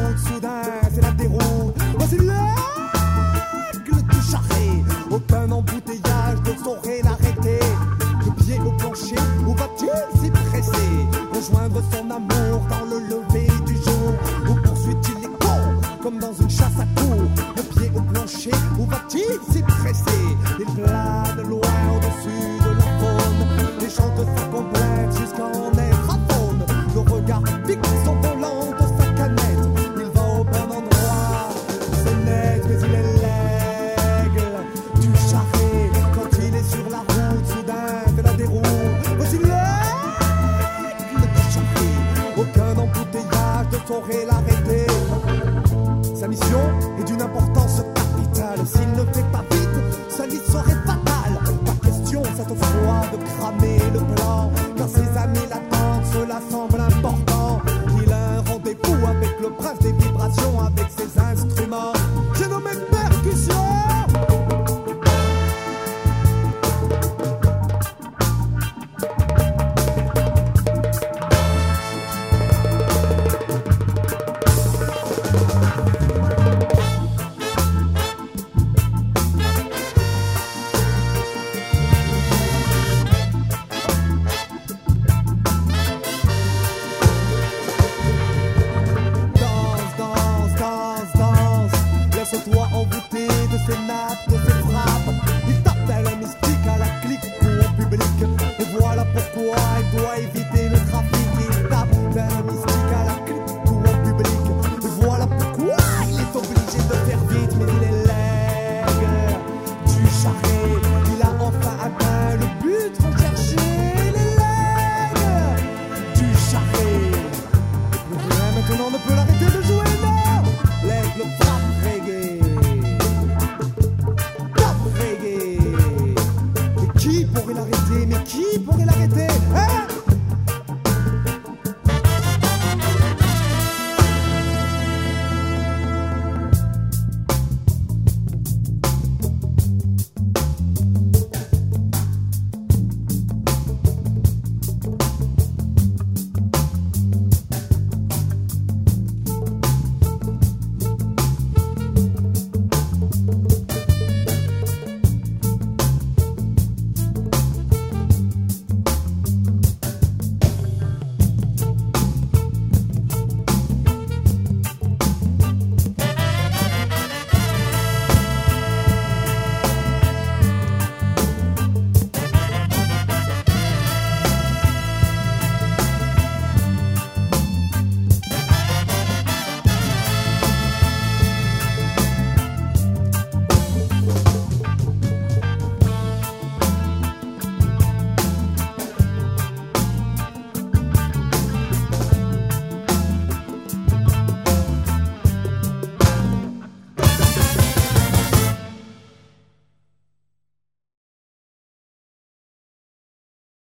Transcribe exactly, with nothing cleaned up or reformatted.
route, soudain c'est la déroute. Voici l'aigle du charré, aucun embouteillage ne saurait l'arrêter. Le pied au plancher, où va-t-il s'y presser? Rejoindre son amour dans le lever du jour, ou poursuit-il les cons comme dans une chasse à courre? Le pied au plancher, où va-t-il s'y presser? Il plane loin au-dessus de la faune, les chants de sa complainte jusqu'à en être à faune. Le regard fixe son volant de sa canette, il va au bon endroit, c'est net, mais il est l'aigle du charré. Quand il est sur la route, soudain de la déroute. Voici l'aigle du charré, aucun embouteillage ne saurait l'arrêter. Sa mission est d'une importance capitale, s'il ne fait pas vite, sa vie serait fatale. Pas question cette fois de cramer le plan, car ses amis l'attendent, cela semble important. Il a un rendez-vous avec le prince des